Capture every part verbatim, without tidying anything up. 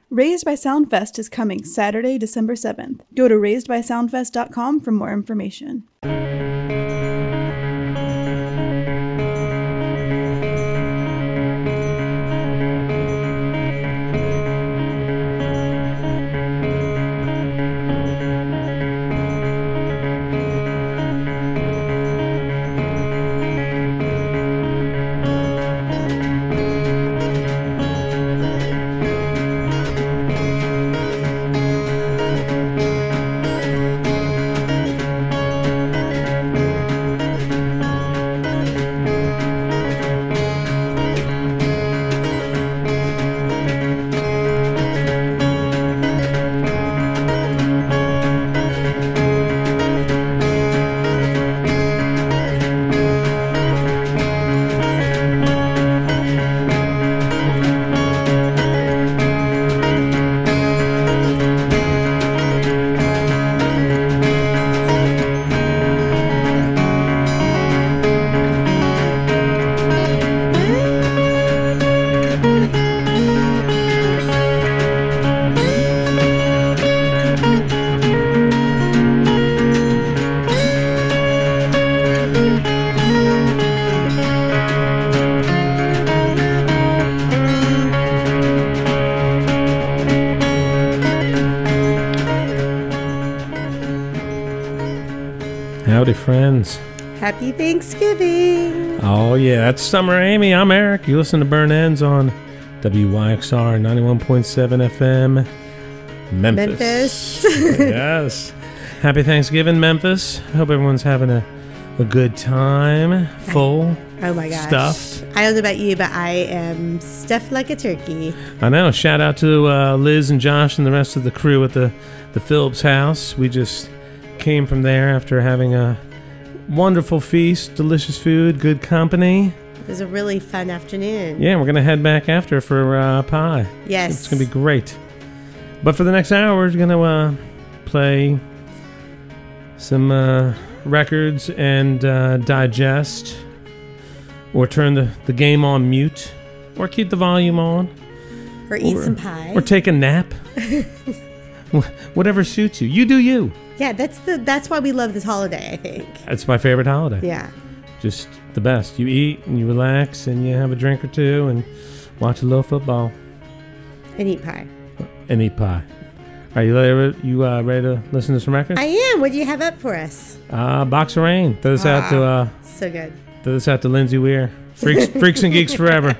Raised by Soundfest is coming Saturday, December seventh. Go to raised by soundfest dot com for more information. Howdy, friends. Happy Thanksgiving. Oh, yeah. That's Summer Amy. I'm Eric. You listen to Burn Ends on W Y X R ninety-one point seven F M, Memphis. Memphis. Yes. Happy Thanksgiving, Memphis. Hope everyone's having a, a good time. Full. Oh, my gosh. Stuffed. I don't know about you, but I am stuffed like a turkey. I know. Shout out to uh, Liz and Josh and the rest of the crew at the, the Phillips house. We just came from there after having a wonderful feast, delicious food, good company. It was a really fun afternoon. Yeah, we're going to head back after for uh, pie. Yes. It's going to be great. But for the next hour, we're going to uh, play some uh, records and uh, digest, or turn the, the game on mute, or keep the volume on. Or eat or, some pie. Or take a nap. Whatever suits you. You do you. Yeah, that's the that's why we love this holiday, I think. It's my favorite holiday. Yeah. Just the best. You eat and you relax and you have a drink or two and watch a little football. And eat pie. And eat pie. Are you ready, you, uh, ready to listen to some records? I am. What do you have up for us? Uh, Box of Rain. Throw this ah, out to uh, so good. Throw this out to Lindsay Weir. Freaks, Freaks and Geeks Forever.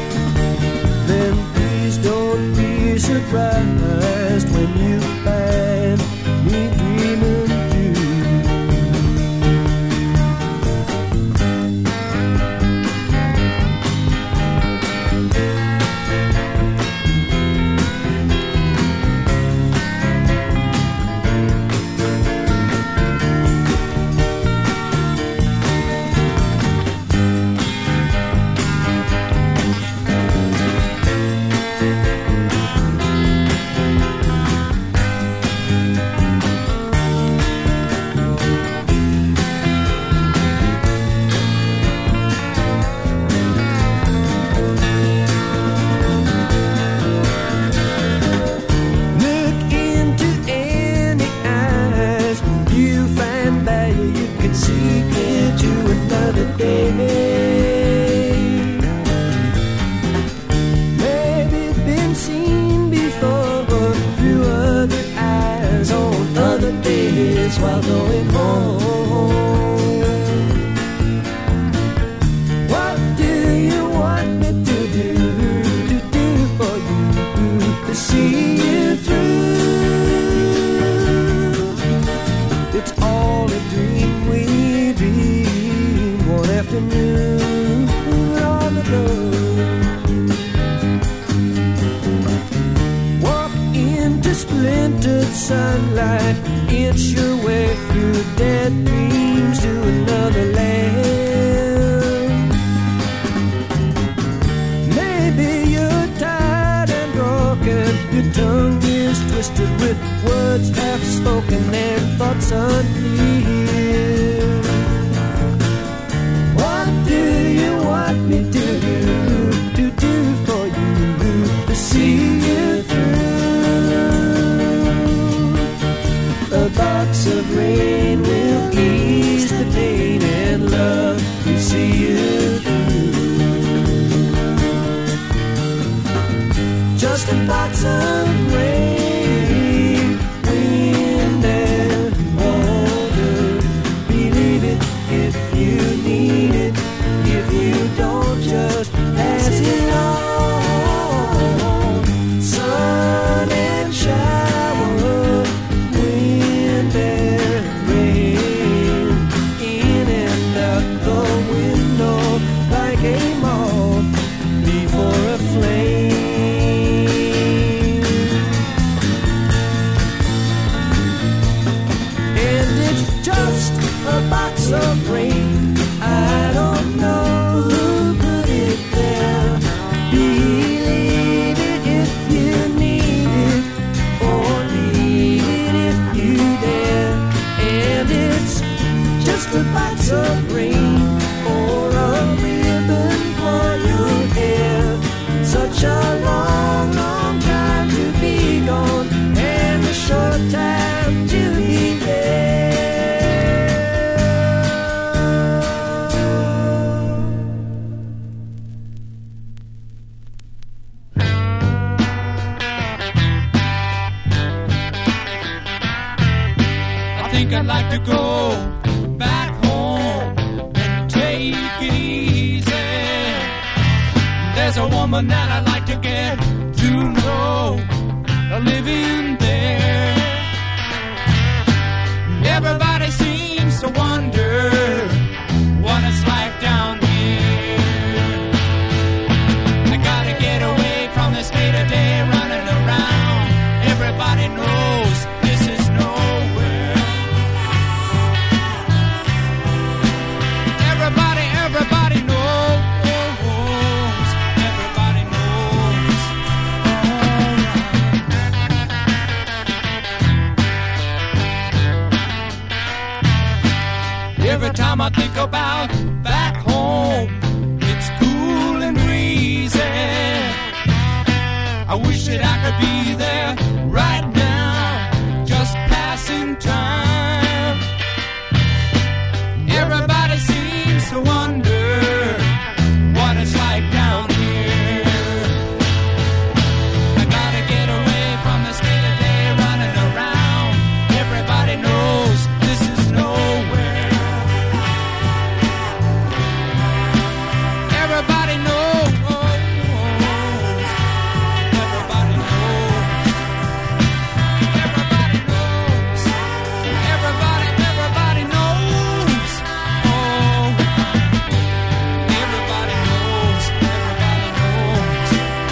Surprised when you pass. afternoon on the road. Walk into splintered sunlight, inch your way through dead dreams to another land. Maybe you're tired and broken, your tongue is twisted with words half spoken and thoughts unclear. What do you want me to do, to do for you, to see you through? A box of rain will ease the pain, and love will see you through. Just a box of rain, wind and water. Believe it if you need it. If you don't, just pass it on. Sun and shower, wind and rain, in and out the window like a moth before a flame. And it's just a box of rain. I don't know who put it there. Believe it if you need it, or leave it if you dare. And it's just a box of rain, or a ribbon for your hair. Such a long, long time to be gone, and a short time to be there. I think I'd like to go back home and take it easy. There's a woman that I'd like to get to know, living there. Everybody seems to wonder what it's like down here. I gotta get away from this day-to-day running around. Everybody knows this is nowhere. Everybody, everybody knows. Everybody knows. Alright. Every time I think about back home, it's cool and breezy. I wish that I could be there right now, just passing time. Everybody seems to wonder what it's like down here. I gotta get away from this day-to-day running around. Everybody knows this is nowhere. Everybody knows. Everybody knows. Everybody knows. Everybody, everybody knows. Oh, everybody knows. Everybody knows.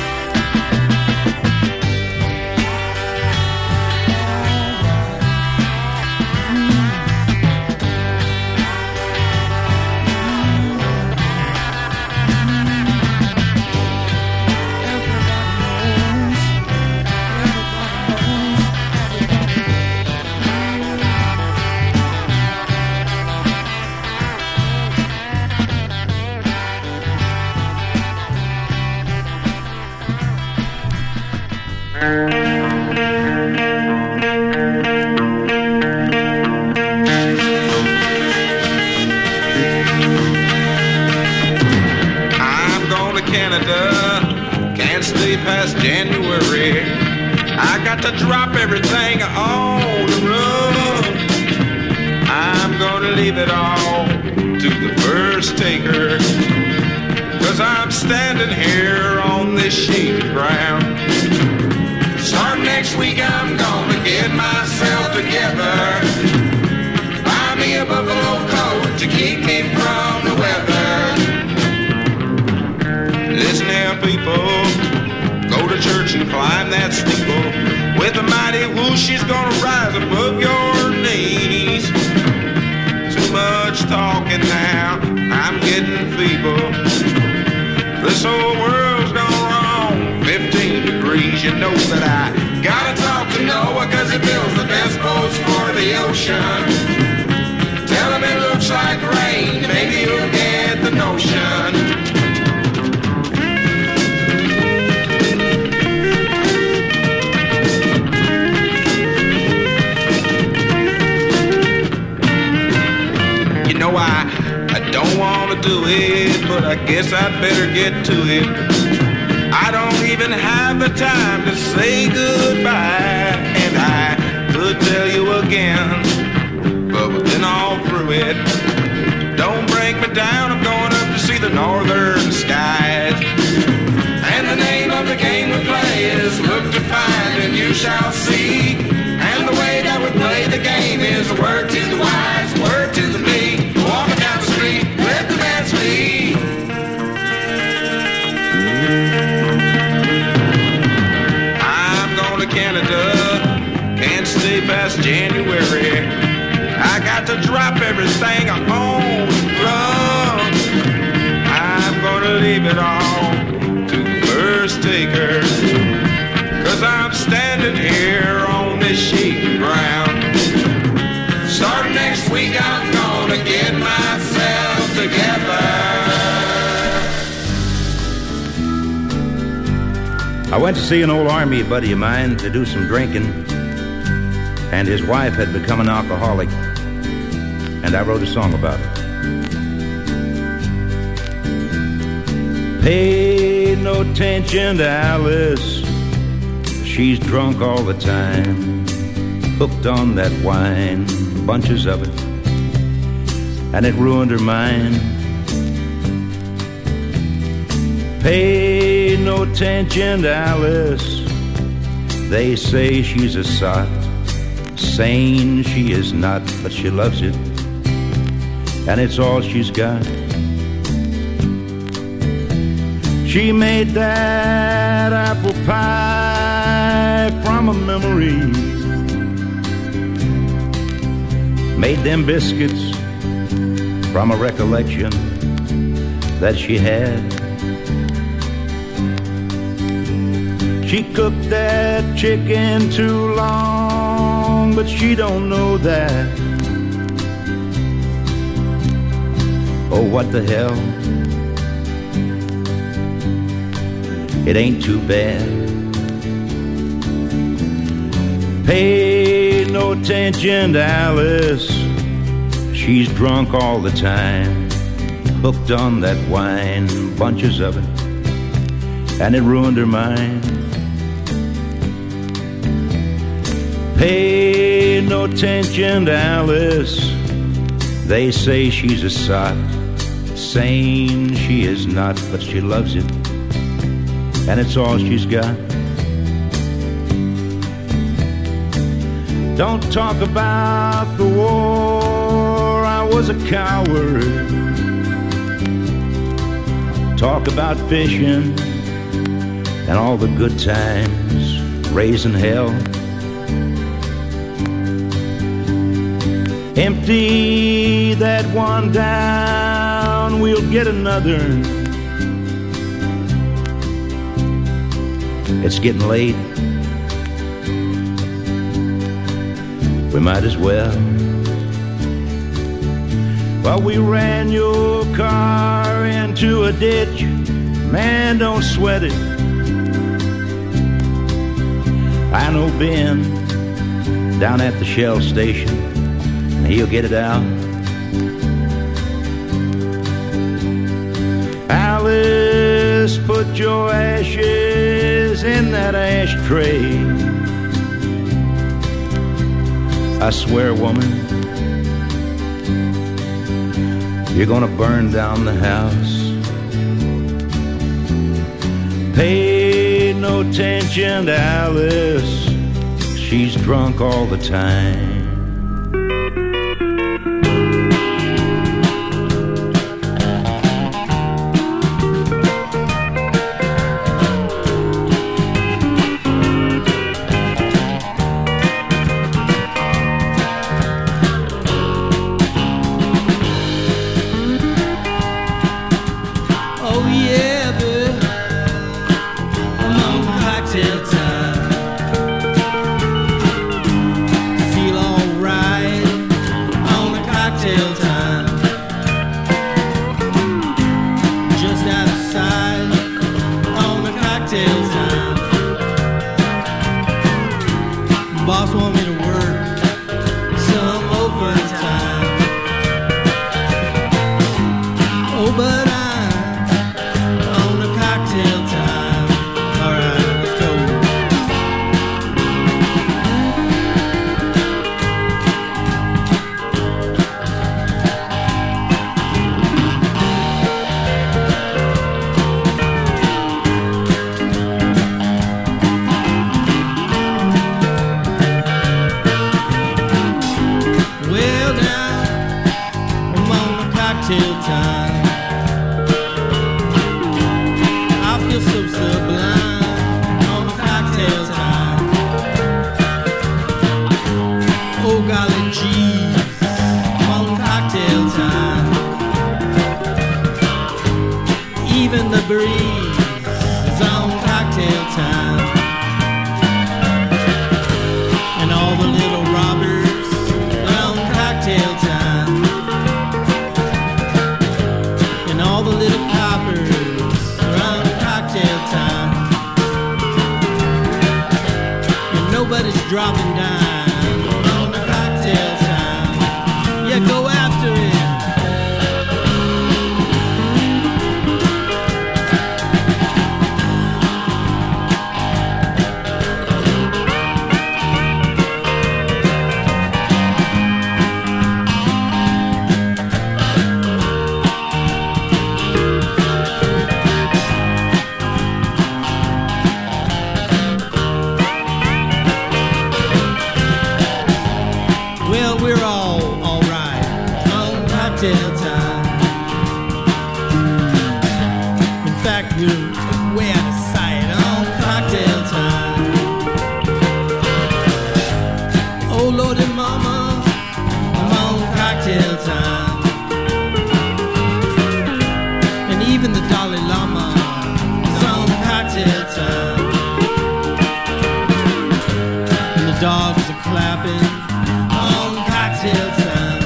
I'm going to Canada, can't stay past January. I got to drop everything on the road. I'm going to leave it all to the first taker, 'cause I'm standing here on this shady ground. Starting next week I'm gonna get myself together, buy me a buffalo coat to keep me from the weather. she's gonna rise above your knees. Too much talking now, I'm getting feeble. This whole world's gone wrong, fifteen degrees. You know that I gotta talk to Noah, cause he builds the best boats for the ocean. Tell him it looks like rain, maybe you'll get the notion. You know I, I don't want to do it, but I guess I'd better get to it. I don't even have the time to say goodbye, and I could tell you again, but we've been all through it. Don't break me down, I'm going up to see the northern skies. And the name of the game we play is Look to Find and You Shall See. And the way that we play the game is a word to the wise, word to the me. Walking down the street, let the dance lead. I'm going to Canada, can't stay past January. I got to drop everything I own, love. I'm gonna leave it all to the first taker, cause I'm standing here on this shaky ground. Starting next week I'm gonna get myself together. I went to see an old army buddy of mine to do some drinking, and his wife had become an alcoholic, and I wrote a song about it. Pay no attention to Alice, she's drunk all the time, hooked on that wine, bunches of it, and it ruined her mind. Pay no attention to Alice, they say she's a sot, sane she is not, but she loves it, and it's all she's got. She made that apple pie from a memory, made them biscuits from a recollection that she had. She cooked that chicken too long, but she don't know that. Oh, what the hell? It ain't too bad. Pay no attention to Alice, she's drunk all the time, hooked on that wine, bunches of it, and it ruined her mind. Pay no attention to Alice, they say she's a sot, sane she is not, but she loves it, and it's all she's got. Don't talk about the war, I was a coward. Talk about fishing and all the good times, raising hell. Empty that one down, we'll get another. It's getting late, we might as well. Well, we ran your car into a ditch, man, don't sweat it. I know Ben down at the Shell station, he'll get it out. Alice, put your ashes in that ashtray. I swear, woman, you're gonna burn down the house. Pay no attention to Alice, she's drunk all the time. loaded mama. I'm on cocktail time. And even the Dalai Lama is on cocktail time. And the dogs are clapping on cocktail time.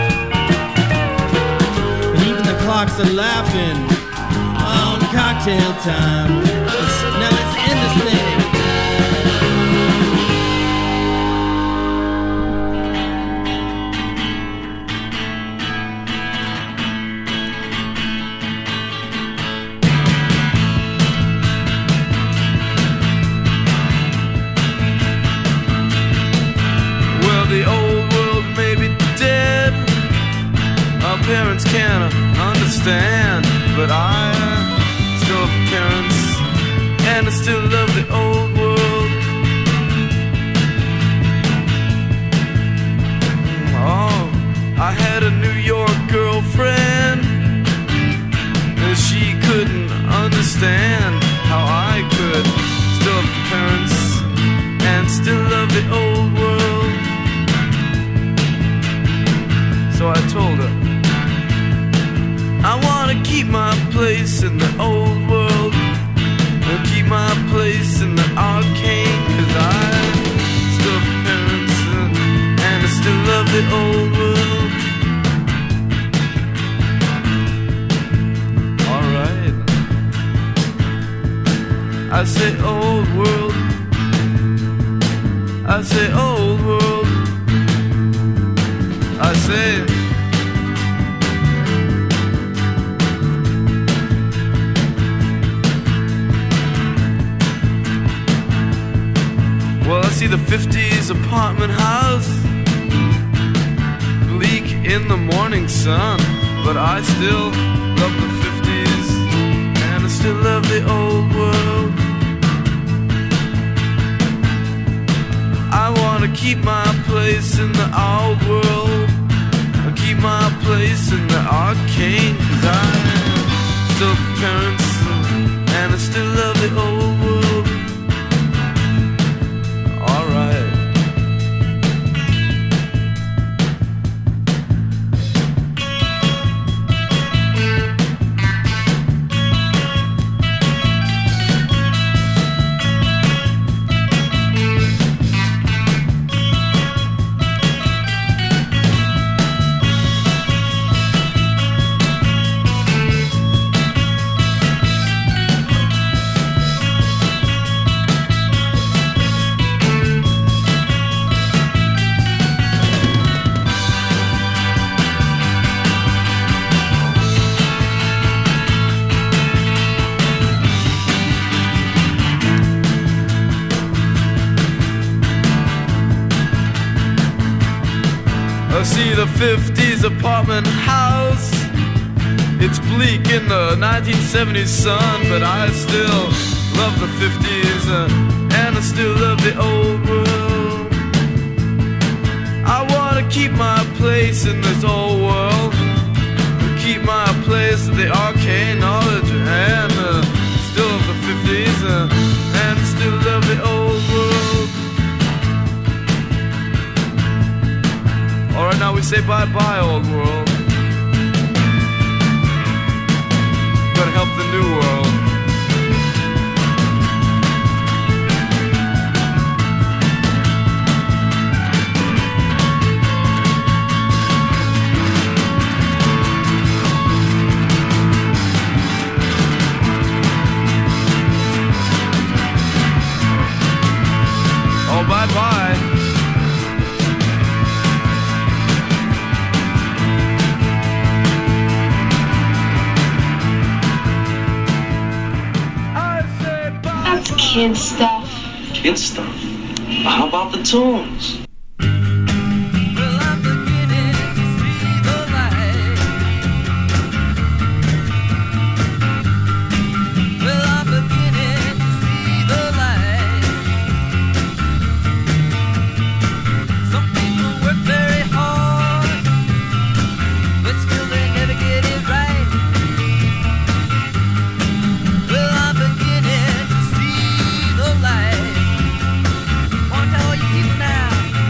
And even the clocks are laughing on cocktail time. Let's, now let's end this thing. Parents can't understand, but I uh, still have parents, and I still love the old world. Oh, I had a New York girlfriend, and she couldn't understand how I could still have parents and still love the old world. So I told her, I wanna keep my place in the old world, and keep my place in the arcane, cause I still have parents, uh, and I still love the old world. Alright, I say old world, I say old world, I say well, I see the fifties apartment house, bleak in the morning sun, but I still love the fifties, and I still love the old world. I wanna keep my place in the old world, I keep my place in the arcane, cause I still have parents, and I still love the old world. I see the fifties apartment house, it's bleak in the nineteen seventies sun, but I still love the fifties, uh, and I still love the old world. I wanna keep my place in this old world, keep my place in the arcane knowledge, and uh, still love the fifties, uh, and still love the old world. Alright, now we say bye-bye, old world. Gotta help the new world. Oh, bye-bye. Kid stuff. Kid stuff? How about the tunes? Wanna tell all you people now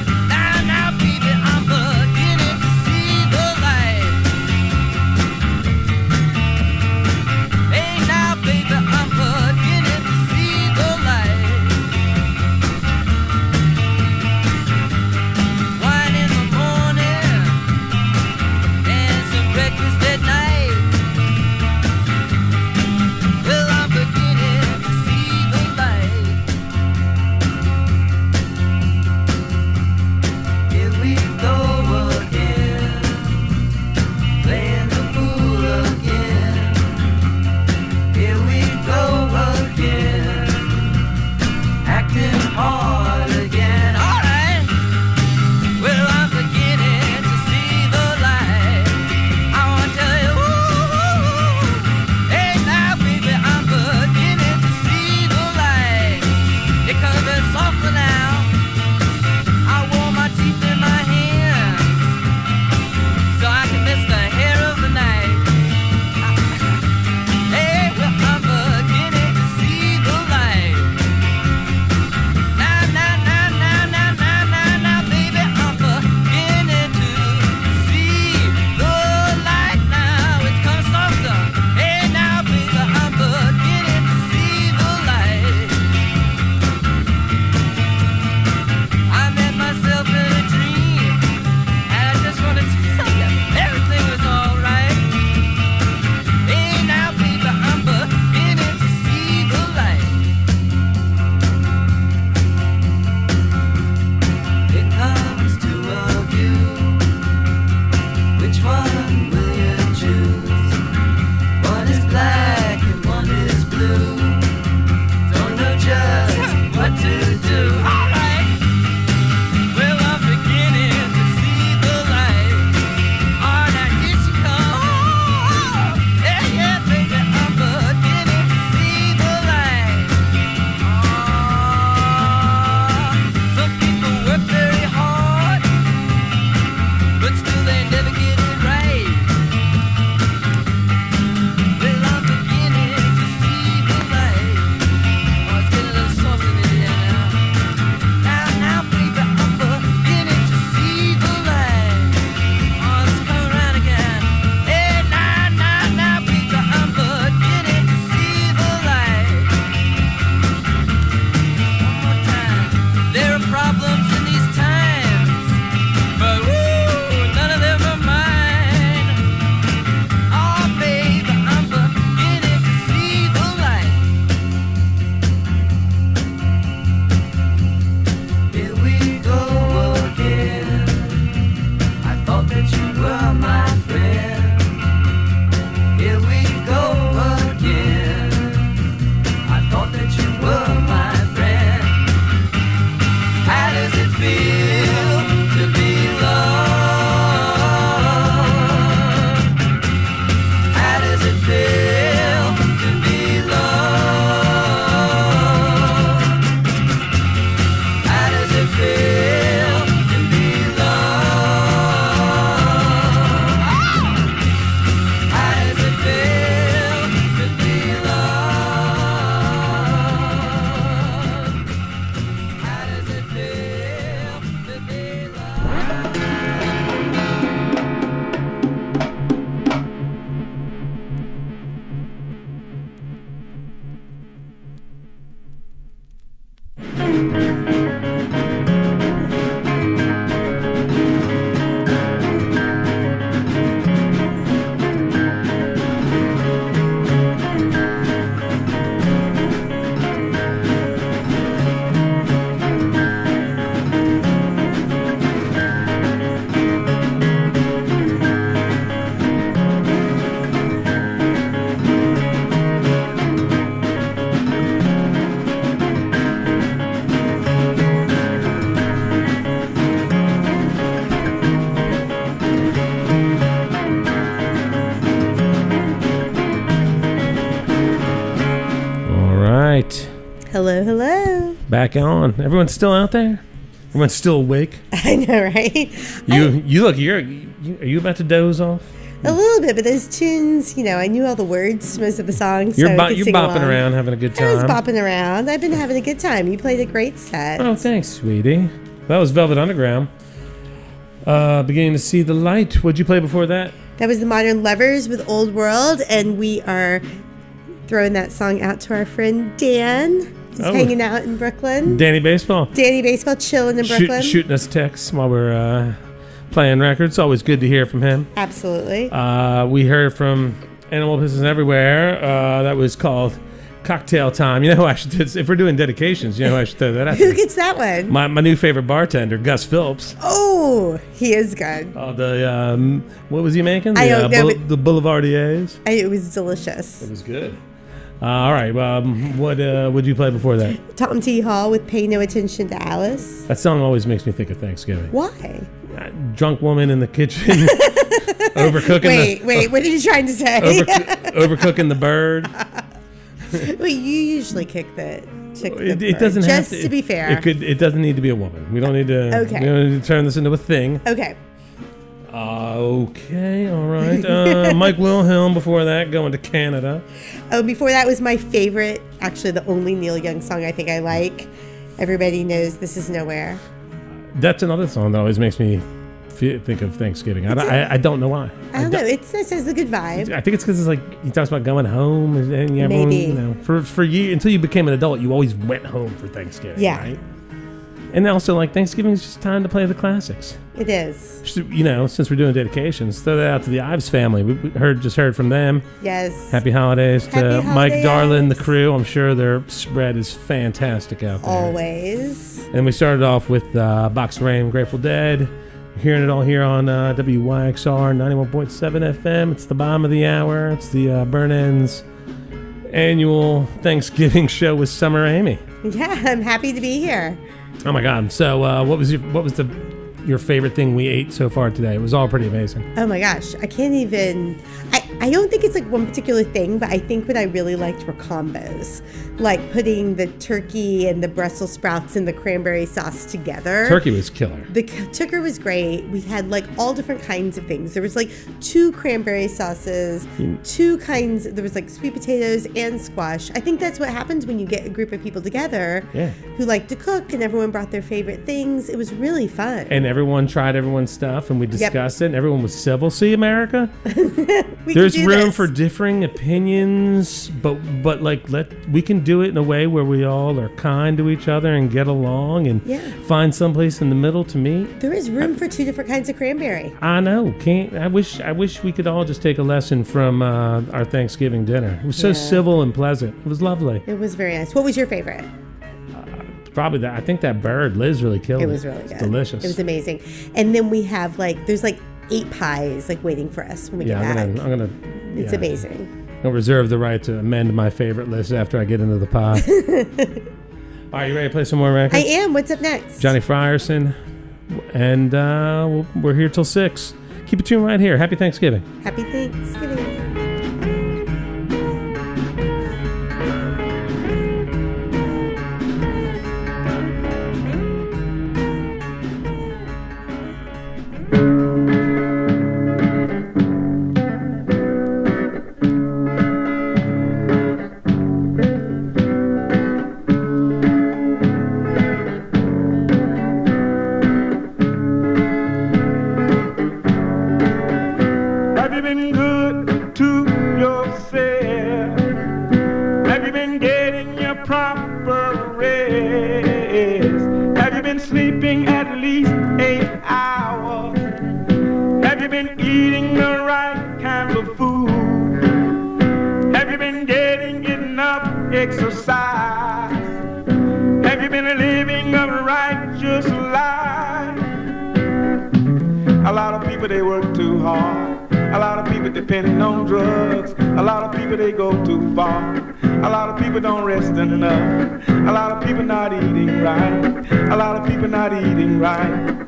back on. Everyone's still out there? Everyone's still awake? I know, right? You I, you look, you're, you, are you about to doze off? a little bit, but those tunes, you know, I knew all the words to most of the songs. You're, so I bo- could you're sing bopping along. around, having a good time. I was bopping around. I've been having a good time. You played a great set. Oh, thanks, sweetie. That was Velvet Underground. Uh, beginning to see the light. What'd you play before that? That was the Modern Lovers with Old World, and we are throwing that song out to our friend Dan. He's Oh. hanging out in Brooklyn. Danny Baseball. Danny Baseball chilling in Brooklyn. Shoot, shooting us texts while we're uh, playing records. Always good to hear from him. Absolutely. Uh, we heard from Animal Business Everywhere. Uh, that was called Cocktail Time. You know who I should, if we're doing dedications, you know who I should throw that out Who to? gets that one? My, my new favorite bartender, Gus Phillips. Oh, he is good. Oh, the, um, what was he making? The, I don't uh, know, Boul- but- the Boulevardiers. I, it was delicious. It was good. Uh, all right. Um, what uh, would you play before that? Tom T. Hall with Pay No Attention to Alice. That song always makes me think of Thanksgiving. Why? Uh, drunk woman in the kitchen, overcooking Wait, the, wait, what are you trying to say? overco- overcooking the bird. Well, you usually kick the chick. the It, it bird, doesn't just have to, to be fair. It could. It doesn't need to be a woman. We don't need to. Okay. We don't need to turn this into a thing. Okay. Uh, okay. All right. Uh, Mike Wilhelm. Before that, going to Canada. Oh, before that was my favorite, actually the only Neil Young song I think I like. Everybody knows This Is Nowhere. That's another song that always makes me fe- think of Thanksgiving. I, don't- I, I don't know why. I don't know. It's, it has a good vibe. I think it's because it's like he talks about going home and, and everyone, Maybe. you know, for for you until you became an adult, you always went home for Thanksgiving. Yeah. Right? And also, like, Thanksgiving is just time to play the classics. It is. Just, you know, since we're doing dedications, throw that out to the Ives family. We, we heard just heard from them. Yes. Happy holidays to Happy Mike holidays. Darlin, the crew. I'm sure their spread is fantastic out there. Always. And we started off with uh, Box of Rain, Grateful Dead. You're hearing it all here on uh, W Y X R ninety-one point seven F M. It's the bottom of the hour. It's the uh, Burn Ends annual Thanksgiving show with Summer Amy. Yeah, I'm happy to be here. Oh my God! So, uh, what was your what was the your favorite thing we ate so far today? It was all pretty amazing. Oh my gosh, I can't even. I, I don't think it's like one particular thing, but I think what I really liked were combos. Like putting the turkey and the Brussels sprouts and the cranberry sauce together. Turkey was killer. The c- tucker was great. We had like all different kinds of things. There was like two cranberry sauces, Mm. two kinds. There was like sweet potatoes and squash. I think that's what happens when you get a group of people together Yeah. who like to cook, and everyone brought their favorite things. It was really fun. And everyone tried everyone's stuff, and we discussed it. And everyone was civil. See, America. we There's can do room this. for differing opinions, but but like let we can do it in a way where we all are kind to each other and get along and Yeah. find someplace in the middle to meet. There is room for two different kinds of cranberry. I know. Can't I wish I wish we could all just take a lesson from uh, our Thanksgiving dinner. It was so Yeah. civil and pleasant. It was lovely. It was very nice. What was your favorite? Probably that. I think that bird Liz really killed it. It was really It's good. delicious. It was amazing. And then we have like there's like eight pies like waiting for us when we yeah, get I'm back. gonna. I'm gonna. It's yeah. amazing. I'll reserve the right to amend my favorite list after I get into the pie. All right, you ready to play some more records? I am. What's up next? Johnny Frierson, and uh, we'll- we're here till six. Keep it tuned right here. Happy Thanksgiving. Happy Thanksgiving. Have you been good to yourself? Have you been getting your proper rest? Have you been sleeping at least eight hours? Have you been eating the right kind of food? Have you been getting enough exercise? Have you been living a righteous life? A lot of people, they work too hard. A lot of people depending on drugs. A lot of people, they go too far. A lot of people don't rest enough. A lot of people not eating right. A lot of people not eating right.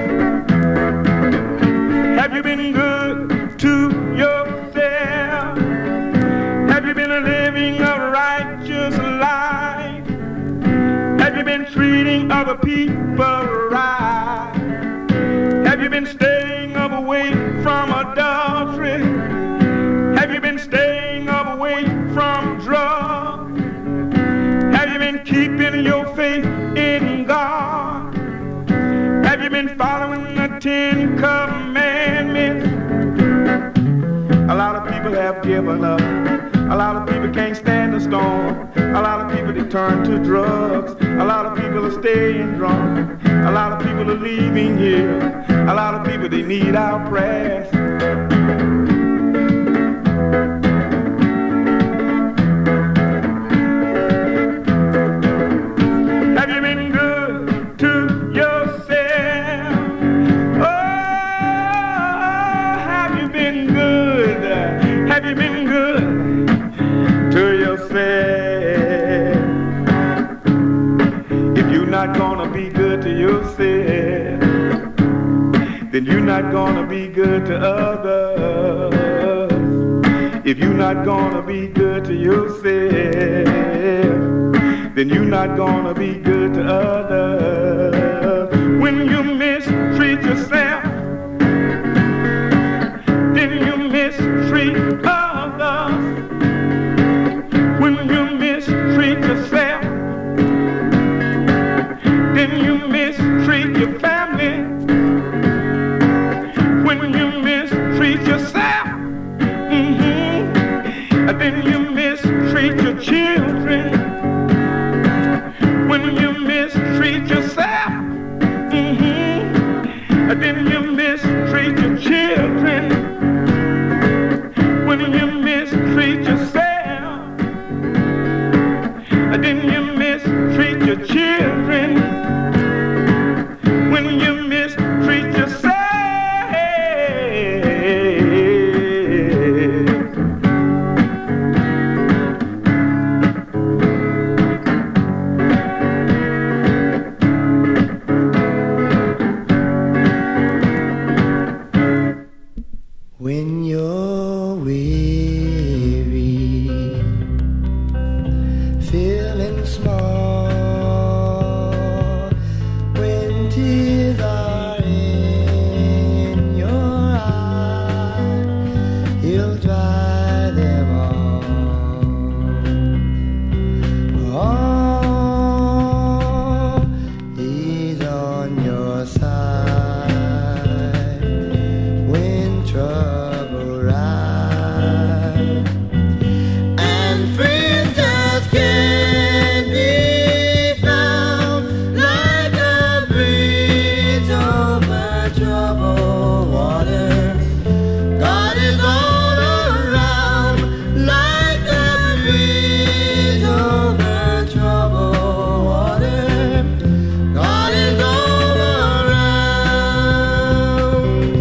Have you been good to yourself? been treating other people right? Have you been staying away from adultery? Have you been staying away from drugs? Have you been keeping your faith in God? Have you been following the Ten Commandments? A lot of people have given up. A lot of people can't stand the storm. A lot of people, they turn to drugs. A lot of people are staying drunk. A lot of people are leaving here. A lot of people, they need our prayers. Have you been good to yourself? Oh, have you been good? Have you been good to yourself? If you're not gonna be good to yourself, then you're not gonna be good to others. If you're not gonna be good to yourself, then you're not gonna be good to others. When you mistreat yourself, then you mistreat others. When you mistreat yourself, then you mistreat your family. When you mistreat yourself, mm-hmm, then you mistreat your children. When you mistreat yourself, mm-hmm, then you mistreat your children. When you mistreat yourself, then you mistreat your children. When you mistreat yourself, when you're weary, feeling small, when tears are in your eyes, you'll dry them all. Oh, he's on your side when trouble rise, and friends just can't be found like a bridge over troubled water. God is all around like a bridge over troubled water. God is all around.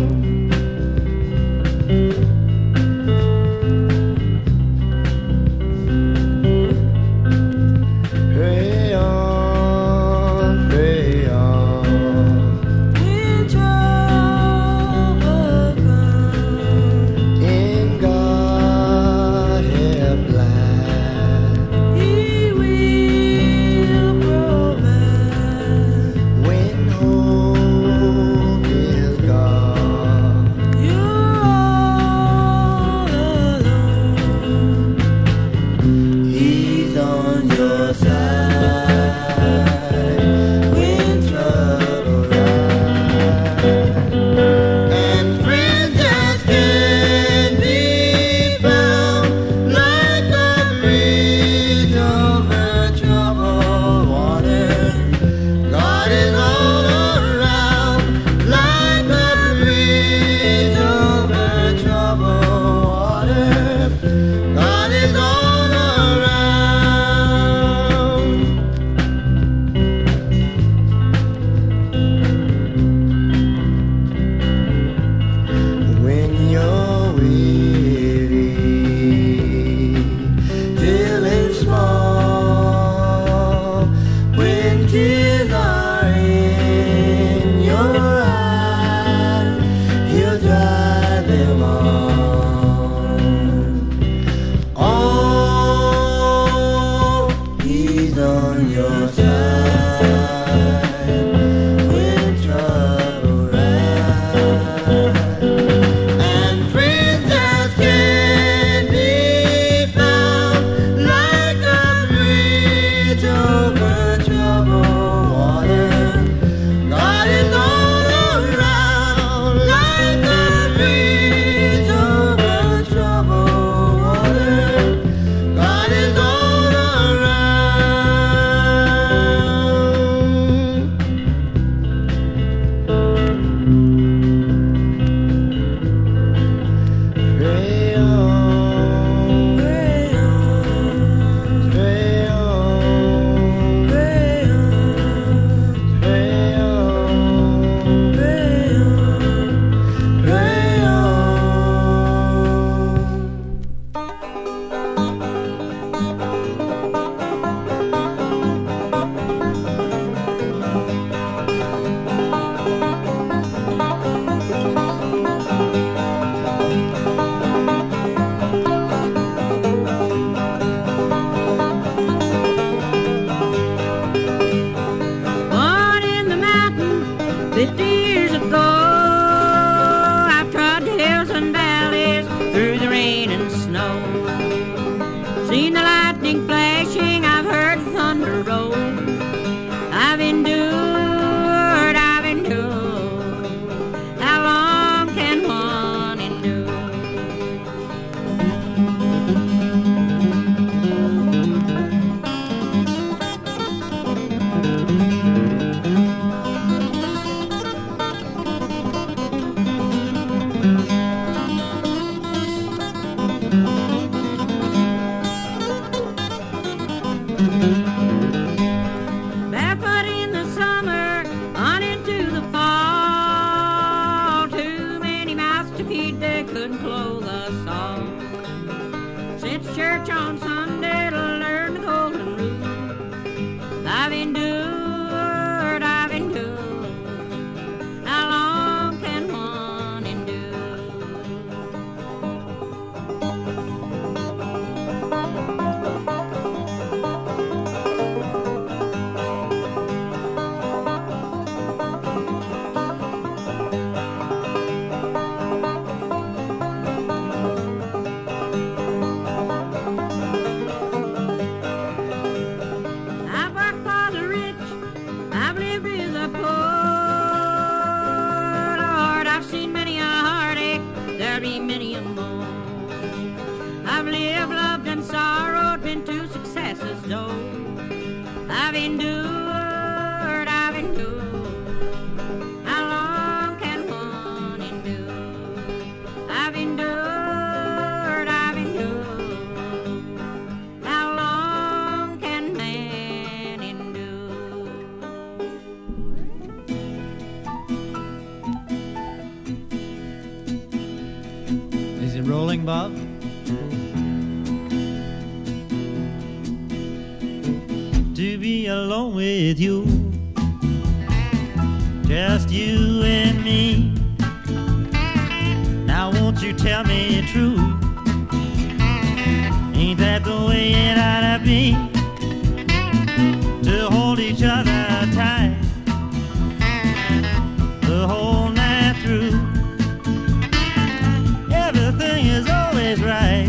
Pray on, pray on. In trouble comes, in God help lies, He will provide. When hope is gone, you're all alone. He's on your side when trouble rise, and friends just can't be found like a bridge over troubled water. God is all around like a bridge over troubled water. God is all around. When you're weary, feeling small, when tears are in your eyes, He'll dry them all. Oh, He's on your side. the road. I've endured, I've endured. How long can one endure? Barefoot in the summer, on into the fall. Too many mouths to feed, they couldn't clothe us all. Since church on Sunday to learn the golden rule, I've endured, I've endured. How long can one endure? I've worked for the rich, I've lived with the poor. Lord, I've seen many a heartache, there'll be many a more. I've lived, loved, and sorrowed, been to success's door. I've endured, I've endured. How long can one endure? I've endured, I've endured. How long can man endure? Is it rolling, Bob? To be alone with you, just you and me. Now won't you tell me true? Ain't that the way it ought to be? To hold each other tight the whole night through. Everything is always right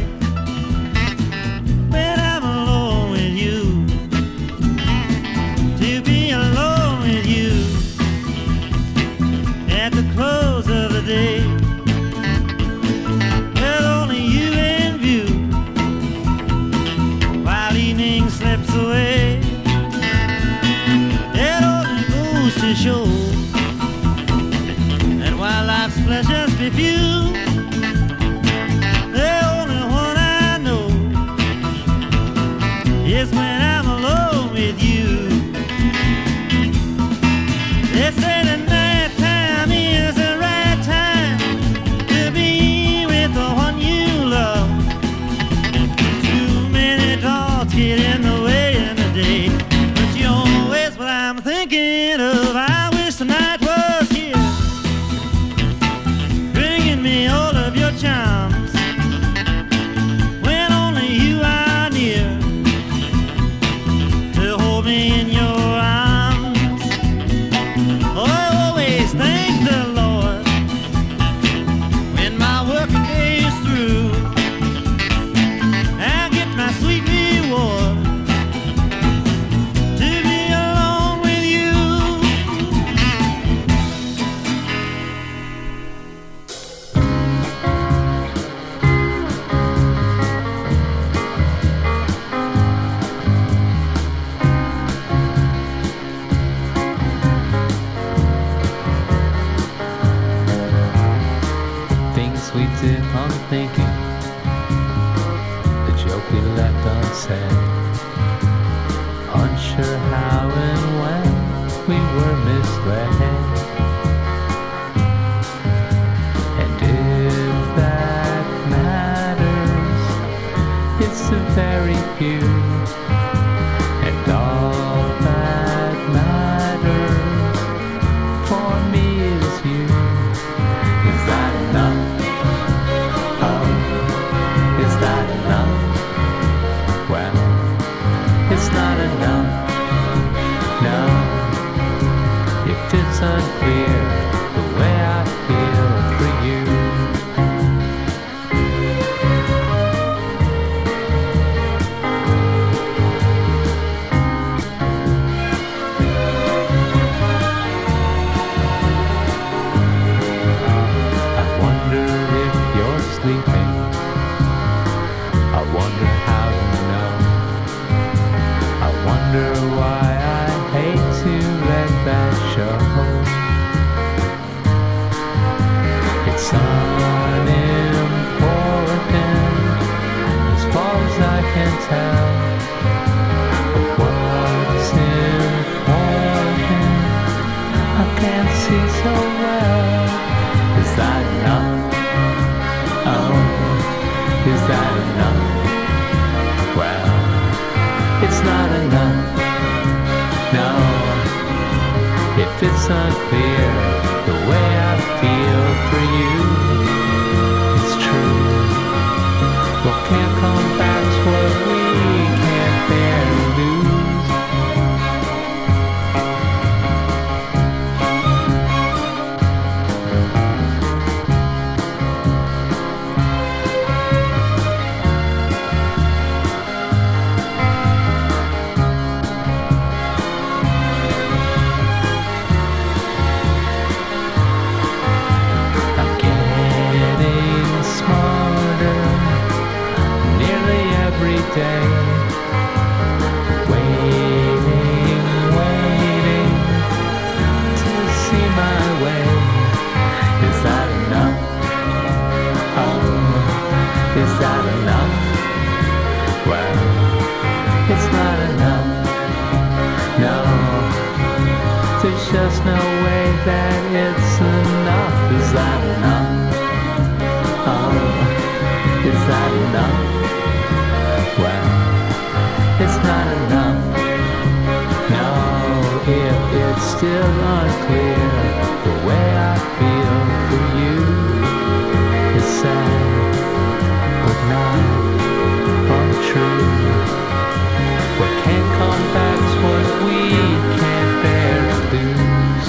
when I'm alone with you. To be alone with you at the close of the day, with only you in view, while evening slips away. It only goes to show that while life's pleasures be few, the only one I know is when I'm alone with you. They say the night time is the right time to be with the one you love. Too many thoughts get in the way in the day, but you're always what I'm thinking of. I wish the night was here, bringing me all of your charms, when only you are near, to hold me in your arms. Oh, I always thank the Lord when my working day is through. I get my sweet reward to be alone with you. Things we did unthinking, the joke we left unsaid, unsure how and when we were misled. And if that matters, it's a very few, and all that matters for me is you. Is that enough? Oh, is that enough? Well, it's not enough. No, if it's unclear the way I feel for you. wonder why I hate to let that show. It's unimportant as far as I can tell. But what's important I can't see so well. Is that enough? Oh, is that enough? Well, it's not enough. No, if it's unclear the way I feel for you, it's true. What can't come back's what we can't bear to lose. Day. Waiting, waiting to see my way. Is that enough? Oh, is that enough? Well, it's not enough. No, there's just no way that it's enough. Is that enough? Oh, is that enough? Well, it's not enough. No, if it's still unclear the way I feel for you is sad, but not untrue. What can't come back's what we can't bear to lose.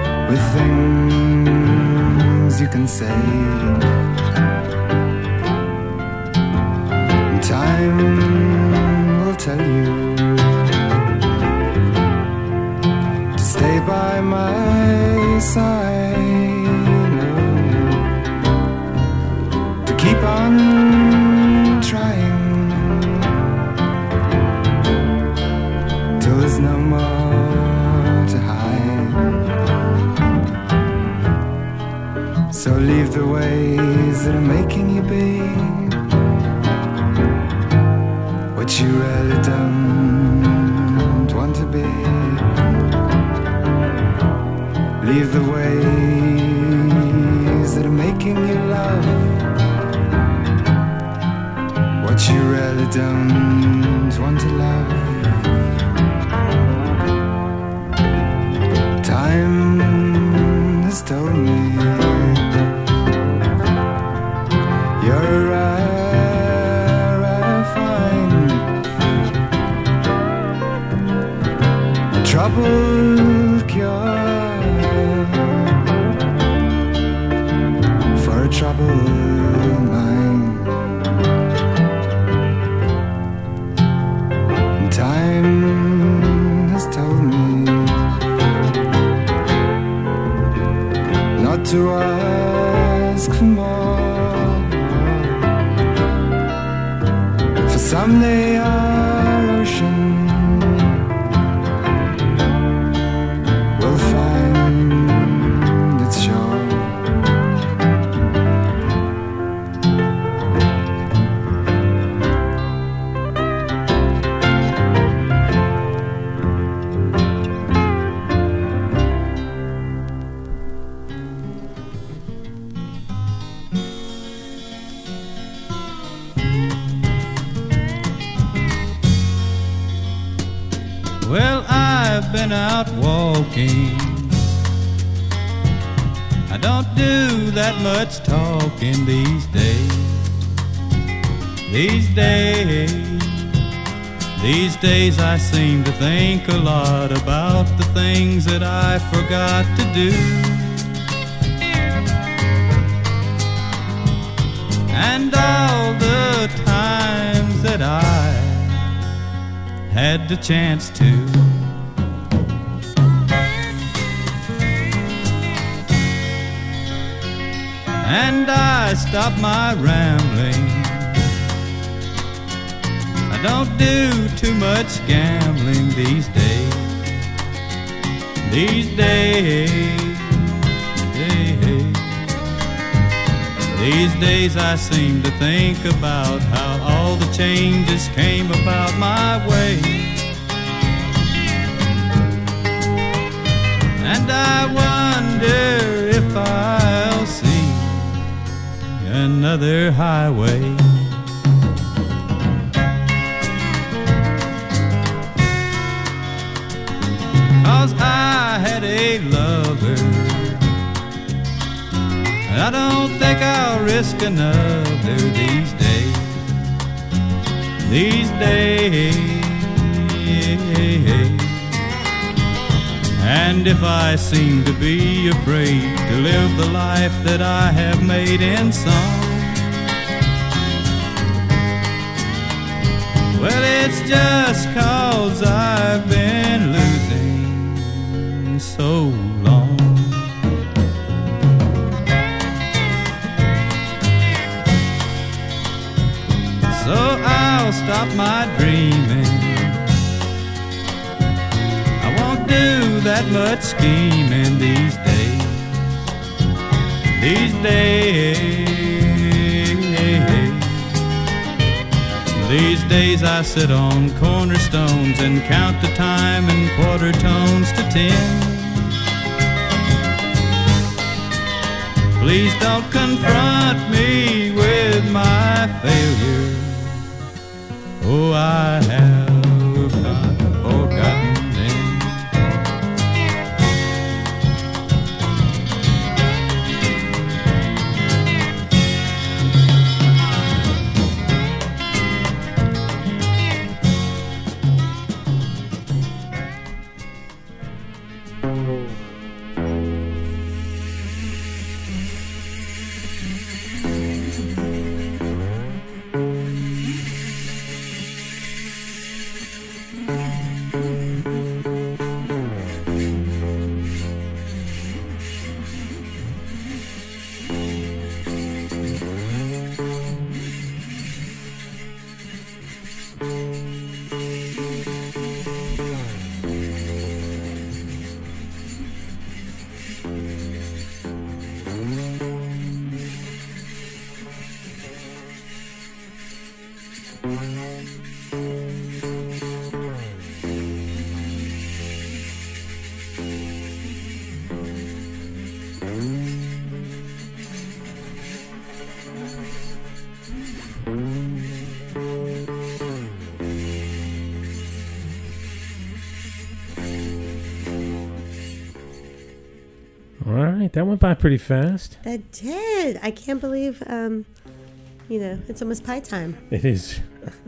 Things you can say time will tell you to stay by my side, to keep on trying till there's no more to hide. So leave the ways that are making you be what you really don't want to be. Leave the ways that are making you love what you really don't want to love. Time has told me you're a rare, rare find, a troubled cure for a troubled mind. And time has told me not to ask for more, for someday our ocean will find its shore. Well, I've been out walking. I don't do that much talking these days. These days, these days I seem to think a lot about the things that I forgot to do. And all the times that I had the chance to. And I stop my rambling. I don't do too much gambling these days. These days, days. These days I seem to think about how all the changes came about my way. And I wonder if I'll see another highway. Cause I had a lover, I don't think I'll risk another these days. These days. And if I seem to be afraid to live the life that I have made in song, well, it's just cause I've been losing so long. So I'll stop my dreaming. I won't do that much scheming these days. These days. These days I sit on cornerstones and count the time in quarter tones to ten. Please don't confront me with my failure. Oh, I have not forgotten them. All right, that went by pretty fast. That did. I can't believe, um, you know, it's almost pie time. It is.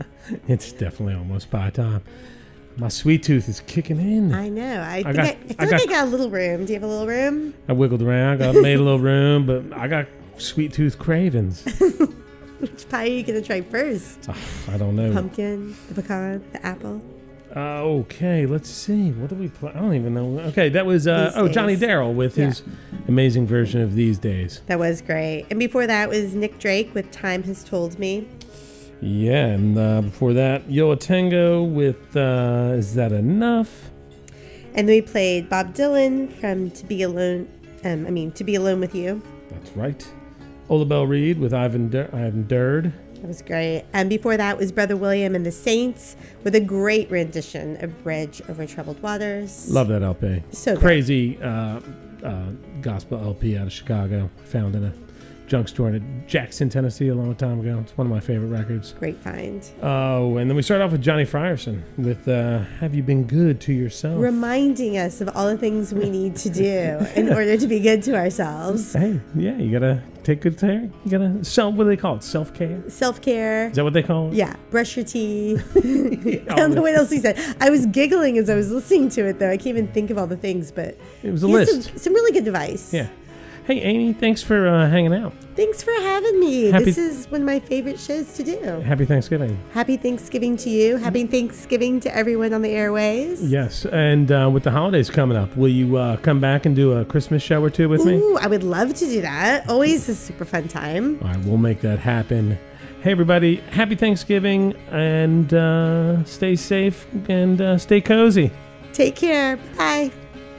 It's definitely almost pie time. My sweet tooth is kicking in. I know. I, I think got- I, I feel I like got- I got a little room. Do you have a little room? I wiggled around, got made a little room, but I got sweet tooth cravings. Which pie are you going to try first? I don't know. Pumpkin, the pecan, the apple. Uh, okay, let's see. What do we play? I don't even know. Okay, that was uh, These oh Johnny Days. Darrell with Yeah. his amazing version of These Days. That was great. And before that was Nick Drake with Time Has Told Me. Yeah, and uh, before that, Yo Tango with uh, Is That Enough? And then we played Bob Dylan from To Be Alone, um, I mean, To Be Alone With You. That's right. Ola Bell Reed with Ivan Dur- Ivan Durd. That was great. And before that was Brother William and the Saints with a great rendition of Bridge Over Troubled Waters. Love that L P. So good. Crazy uh, uh, gospel L P out of Chicago. Found in a junk store in Jackson, Tennessee a long time ago. It's one of my favorite records. Great find. Oh, and then we start off with Johnny Frierson with uh, Have You Been Good to Yourself? Reminding us of all the things we need to do in order to be good to ourselves. Hey, yeah, you gotta take good care. You gotta self. What do they call it? Self care. Self care. Is that what they call it? Yeah, brush your teeth. I don't know what else he said. I was giggling as I was listening to it, though. I can't even think of all the things, but It was a he has list. Some, some really good advice. Yeah. Hey, Amy, thanks for uh, hanging out. Thanks for having me. Happy- this is one of my favorite shows to do. Happy Thanksgiving. Happy Thanksgiving to you. Happy Thanksgiving to everyone on the airways. Yes, and uh, with the holidays coming up, will you uh, come back and do a Christmas show or two with me? Ooh, I would love to do that. Always a super fun time. All right, we'll make that happen. Hey, everybody, happy Thanksgiving, and uh, stay safe and uh, stay cozy. Take care. Bye.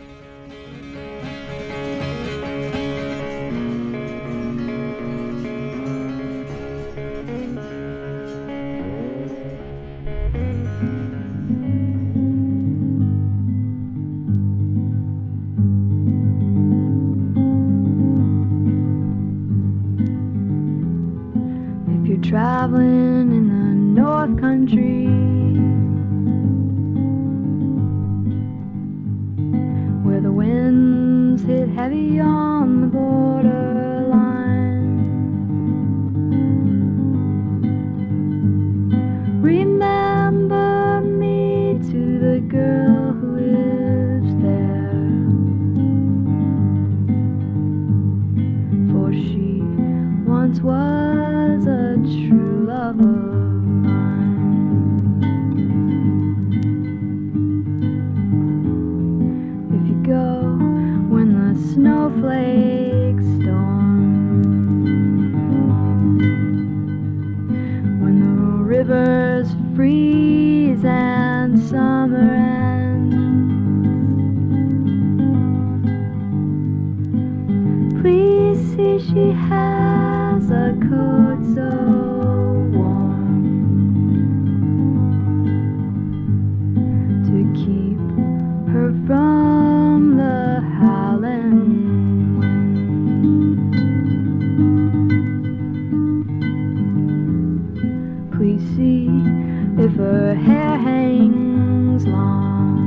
If you're traveling in the North Country, where the winds hit heavy on the borderline, remember me to the girl who lives there, for she once was a true love of mine. If you go when the snowflakes storm, when the rivers freeze and summer ends, please see she has a coat so warm to keep her from the howling wind. Please see if her hair hangs long,